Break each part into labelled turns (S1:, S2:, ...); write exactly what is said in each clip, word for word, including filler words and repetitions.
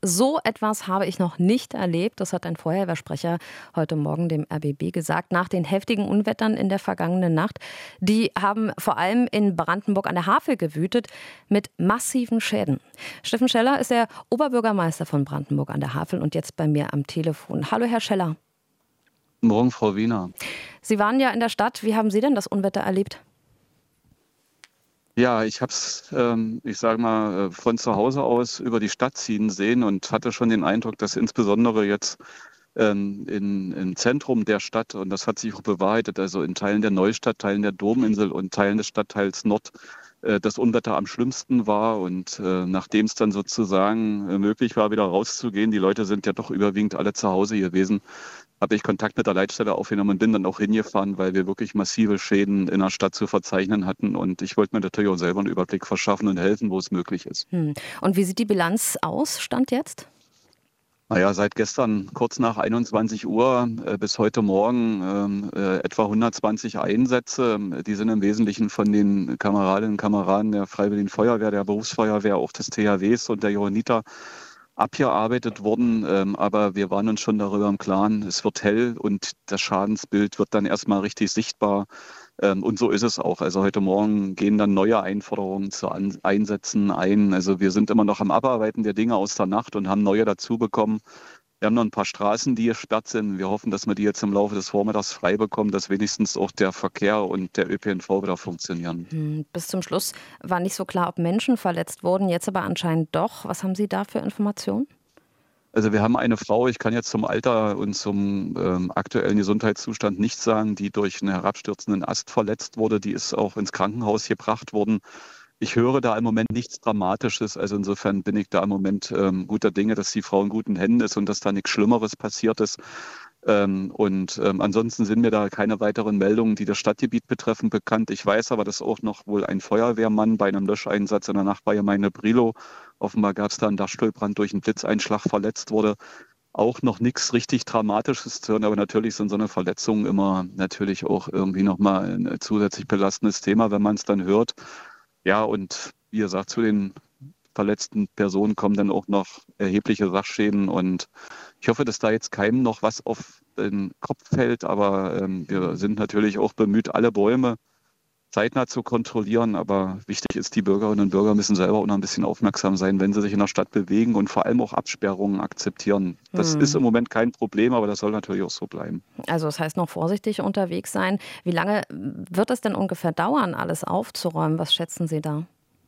S1: so etwas habe ich noch nicht erlebt. Das hat ein Feuerwehrsprecher heute Morgen dem R B B gesagt. Nach den heftigen Unwettern in der vergangenen Nacht. Die haben vor allem in Brandenburg an der Havel gewütet mit massiven Schäden. Steffen Scheller ist der Oberbürgermeister von Brandenburg an der Havel und jetzt bei mir am Telefon. Hallo, Herr Scheller.
S2: Guten Morgen, Frau Wiener.
S1: Sie waren ja in der Stadt. Wie haben Sie denn das Unwetter erlebt?
S2: Ja, ich habe es, ähm, ich sage mal, von zu Hause aus über die Stadt ziehen sehen und hatte schon den Eindruck, dass insbesondere jetzt ähm, in, im Zentrum der Stadt, und das hat sich auch bewahrheitet, also in Teilen der Neustadt, Teilen der Dominsel und Teilen des Stadtteils Nord, äh, das Unwetter am schlimmsten war. Und äh, nachdem es dann sozusagen äh, möglich war, wieder rauszugehen, die Leute sind ja doch überwiegend alle zu Hause gewesen, habe ich Kontakt mit der Leitstelle aufgenommen und bin dann auch hingefahren, weil wir wirklich massive Schäden in der Stadt zu verzeichnen hatten. Und ich wollte mir natürlich auch selber einen Überblick verschaffen und helfen, wo es möglich ist.
S1: Hm. Und wie sieht die Bilanz aus, Stand jetzt?
S2: Naja, seit gestern kurz nach einundzwanzig Uhr äh, bis heute Morgen äh, etwa hundertzwanzig Einsätze. Die sind im Wesentlichen von den Kameradinnen und Kameraden der Freiwilligen Feuerwehr, der Berufsfeuerwehr, auch des T H Ws und der Johanniter abgearbeitet worden, ähm, aber wir waren uns schon darüber im Klaren, es wird hell und das Schadensbild wird dann erstmal richtig sichtbar. Ähm, und so ist es auch. Also heute Morgen gehen dann neue Einforderungen zu An- Einsätzen ein. Also wir sind immer noch am Abarbeiten der Dinge aus der Nacht und haben neue dazu bekommen. Wir haben noch ein paar Straßen, die gesperrt sind. Wir hoffen, dass wir die jetzt im Laufe des Vormittags frei bekommen, dass wenigstens auch der Verkehr und der Ö P N V wieder funktionieren.
S1: Hm. Bis zum Schluss war nicht so klar, ob Menschen verletzt wurden, jetzt aber anscheinend doch. Was haben Sie da für Informationen?
S2: Also wir haben eine Frau, ich kann jetzt zum Alter und zum ähm, aktuellen Gesundheitszustand nichts sagen, die durch einen herabstürzenden Ast verletzt wurde. Die ist auch ins Krankenhaus gebracht worden. Ich höre da im Moment nichts Dramatisches. Also insofern bin ich da im Moment ähm, guter Dinge, dass die Frau in guten Händen ist und dass da nichts Schlimmeres passiert ist. Ähm, und ähm, ansonsten sind mir da keine weiteren Meldungen, die das Stadtgebiet betreffen, bekannt. Ich weiß aber, dass auch noch wohl ein Feuerwehrmann bei einem Löscheinsatz in der Nachbargemeinde Brilo, offenbar gab es da einen Dachstuhlbrand durch einen Blitzeinschlag, verletzt wurde. Auch noch nichts richtig Dramatisches zu hören, aber natürlich sind so eine Verletzungen immer natürlich auch irgendwie nochmal ein zusätzlich belastendes Thema, wenn man es dann hört. Ja, und wie gesagt, zu den verletzten Personen kommen dann auch noch erhebliche Sachschäden und ich hoffe, dass da jetzt keinem noch was auf den Kopf fällt, aber ähm, wir sind natürlich auch bemüht, alle Bäume zeitnah zu kontrollieren, aber wichtig ist, die Bürgerinnen und Bürger müssen selber auch noch ein bisschen aufmerksam sein, wenn sie sich in der Stadt bewegen und vor allem auch Absperrungen akzeptieren. Das
S1: Hm.
S2: ist im Moment kein Problem, aber das soll natürlich auch so bleiben.
S1: Also das heißt noch vorsichtig unterwegs sein. Wie lange wird es denn ungefähr dauern, alles aufzuräumen? Was schätzen Sie da?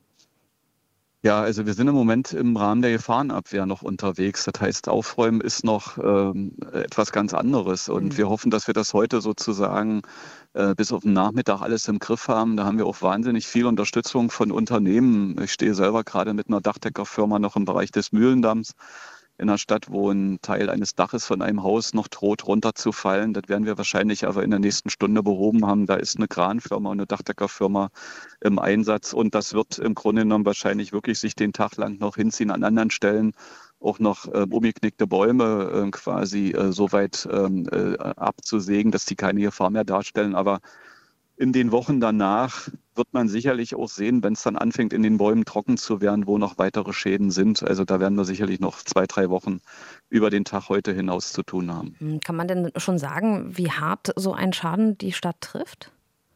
S2: Ja, also wir sind im Moment im Rahmen der Gefahrenabwehr noch unterwegs. Das heißt, Aufräumen ist noch ähm, etwas ganz anderes. Und
S1: Mhm.
S2: wir hoffen, dass wir das heute sozusagen äh, bis auf den Nachmittag alles im Griff haben. Da haben wir auch wahnsinnig viel Unterstützung von Unternehmen. Ich stehe selber gerade mit einer Dachdeckerfirma noch im Bereich des Mühlendamms in einer Stadt, wo ein Teil eines Daches von einem Haus noch droht, runterzufallen. Das werden wir wahrscheinlich aber in der nächsten Stunde behoben haben. Da ist eine Kranfirma und eine Dachdeckerfirma im Einsatz. Und das wird im Grunde genommen wahrscheinlich wirklich sich den Tag lang noch hinziehen. An anderen Stellen auch noch äh, umgeknickte Bäume äh, quasi äh, so weit ähm, äh, abzusägen, dass die keine Gefahr mehr darstellen. Aber in den Wochen danach wird man sicherlich auch sehen, wenn es dann anfängt, in den Bäumen trocken zu werden, wo noch weitere Schäden sind. Also da werden wir sicherlich noch zwei, drei Wochen über den Tag heute hinaus zu tun haben.
S1: Hm. Kann man denn schon sagen, wie hart so ein Schaden die Stadt trifft?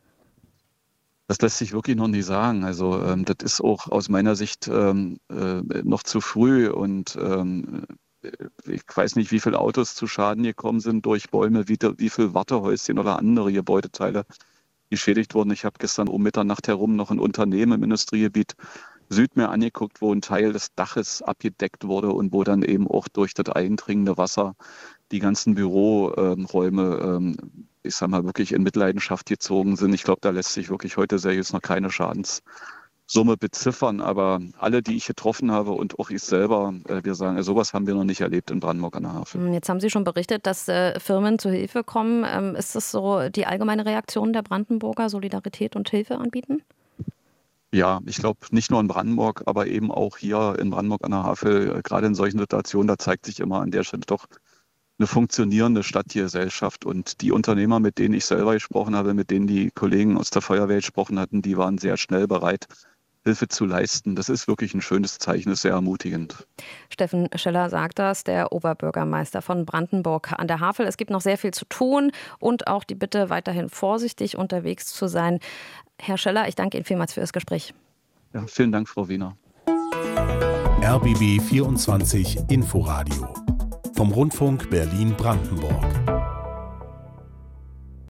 S2: Das lässt sich wirklich noch nicht sagen. Also ähm, das ist auch aus meiner Sicht ähm, äh, noch zu früh und ähm, ich weiß nicht, wie viele Autos zu Schaden gekommen sind durch Bäume, wie, wie viele Wartehäuschen oder andere Gebäudeteile geschädigt wurden. Ich habe gestern um Mitternacht herum noch ein Unternehmen im Industriegebiet Süd mir angeguckt, wo ein Teil des Daches abgedeckt wurde und wo dann eben auch durch das eindringende Wasser die ganzen Büroräume, ähm, ich sag mal, wirklich in Mitleidenschaft gezogen sind. Ich glaube, da lässt sich wirklich heute seriös noch keine Schadenssumme beziffern. Aber alle, die ich getroffen habe und auch ich selber, äh, wir sagen, sowas haben wir noch nicht erlebt in Brandenburg an der Havel.
S1: Jetzt haben Sie schon berichtet, dass äh, Firmen zur Hilfe kommen. Ähm, ist das so die allgemeine Reaktion der Brandenburger, Solidarität und Hilfe anbieten?
S2: Ja, ich glaube, nicht nur in Brandenburg, aber eben auch hier in Brandenburg an der Havel, äh, gerade in solchen Situationen, da zeigt sich immer an der Stelle doch eine funktionierende Stadtgesellschaft. Und die Unternehmer, mit denen ich selber gesprochen habe, mit denen die Kollegen aus der Feuerwehr gesprochen hatten, die waren sehr schnell bereit, Hilfe zu leisten. Das ist wirklich ein schönes Zeichen, ist sehr ermutigend.
S1: Steffen Scheller sagt das, der Oberbürgermeister von Brandenburg an der Havel. Es gibt noch sehr viel zu tun und auch die Bitte, weiterhin vorsichtig unterwegs zu sein. Herr Scheller, ich danke Ihnen vielmals für das Gespräch.
S2: Ja, vielen Dank, Frau Wiener.
S3: R B B vierundzwanzig Inforadio vom Rundfunk Berlin-Brandenburg.